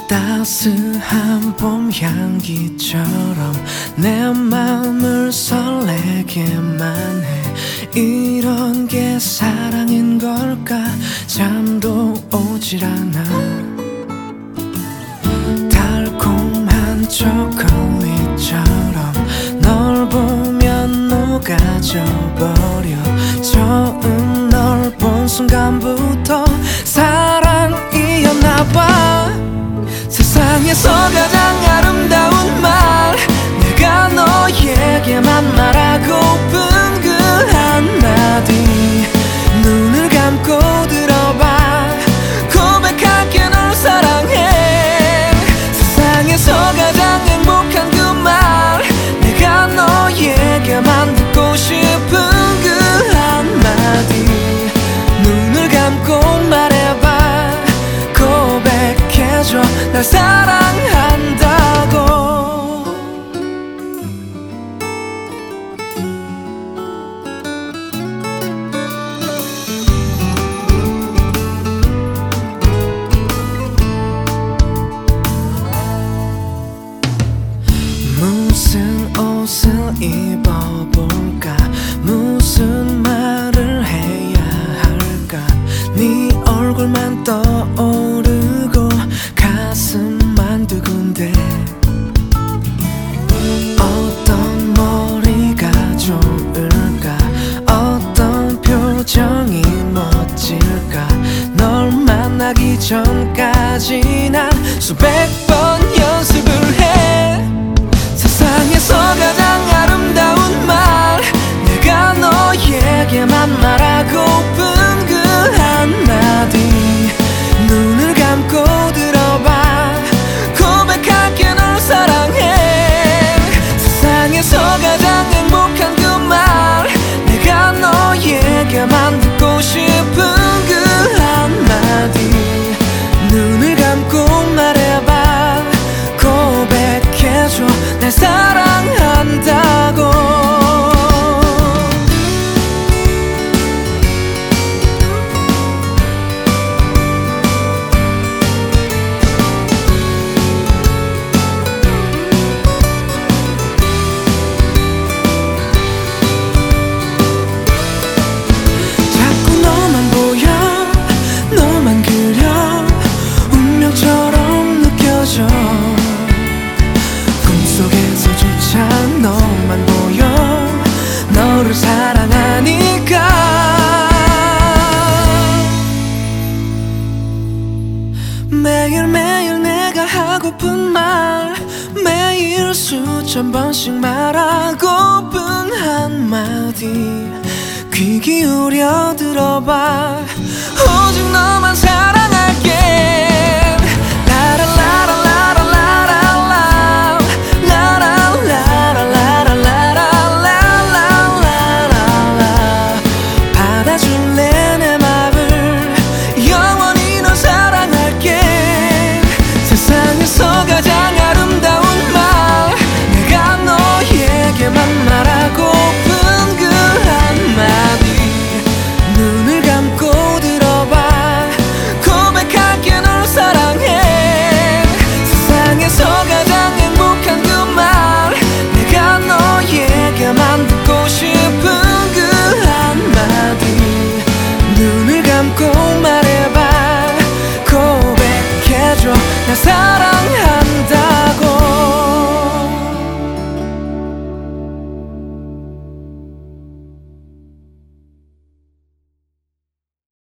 따스한 봄 향기처럼 내 마음을 설레게만 해. 이런 게 사랑인 걸까? 잠도 오질 않아. 달콤한 초콜릿처럼 널 보면 녹아져버려. 처음 널 본 순간부터 사랑이었나봐. 세상에서 가장 아름다운 말, 내가 너에게만 말하고픈 그 한마디. 눈을 감고 들어봐, 고백할게 널 사랑해. 세상에서 가장 행복한 그 말, 내가 너에게만 듣고 싶은 그 한마디. 눈을 감고 말해봐, 고백해줘 날 사랑한다고. 무슨 옷을 입어볼까? 무슨 말을 해야 할까? 네 얼굴만 떠오르고 가슴만 두근대. 어떤 머리가 좋을까? 어떤 표정이 멋질까? 널 만나기 전까지 난 수백 번 연습을 해. 세상에서 가장 아름다운 말, 내가 너에게만 말하고픈 그 한마디. 눈을 감고 들어봐, 고백할게 널 사랑해. 세상에서 가장 행복한 그 말, 내가 너에게만 듣고 싶은 그 한마디. 눈을 감고 말해봐, 고백해줘 날 사랑한다고. 자꾸 너만 보여, 너만 그려, 운명처럼 느껴져. 꿈속에서조차 너만 보여, 너를 사랑하니까. 매일매일 내가 하고픈 말, 매일 수천 번씩 말하고픈 한마디. 귀 기울여 들어봐, 오직 너만 사랑할